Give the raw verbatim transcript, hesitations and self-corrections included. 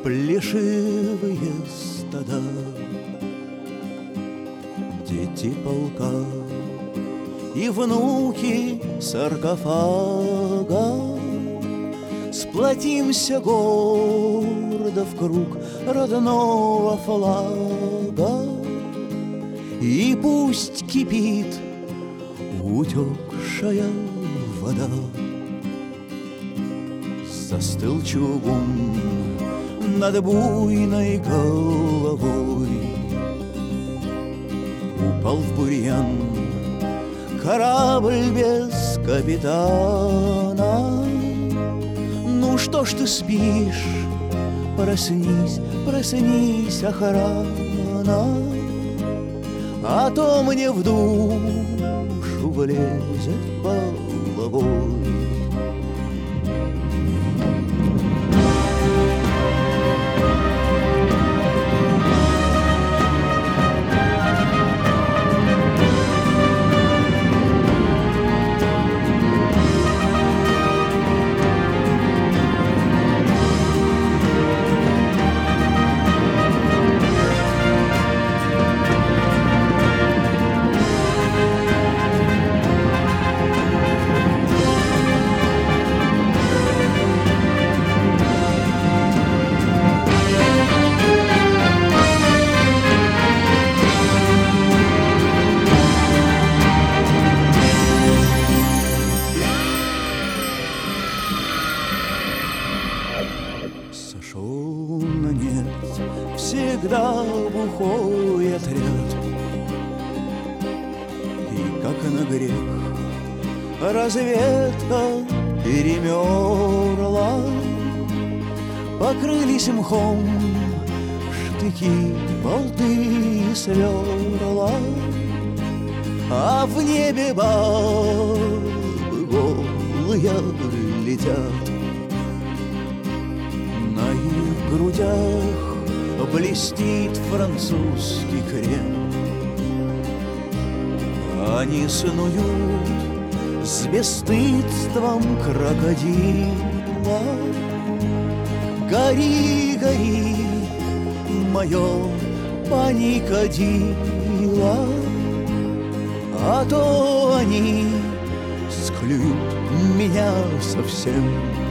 плешивые стада, дети полка и внуки саркофага. Сплотимся гордо в круг родного флага, и пусть кипит утекшая вода. Застыл чугун над буйной головой, упал в бурьян корабль без капитана. Ну что ж ты спишь? Проснись, проснись, охрана, а то мне в душу влезет головой. Сошел на нет всегда бухой отряд, и как на грех разведка перемерла. Покрылись мхом штыки, болты и сверла, а в небе бабы голые летят. На их грудях блестит французский крем. Они снуют с бесстыдством крокодила. Гори, гори, мое паникадило, а то они склюют меня совсем.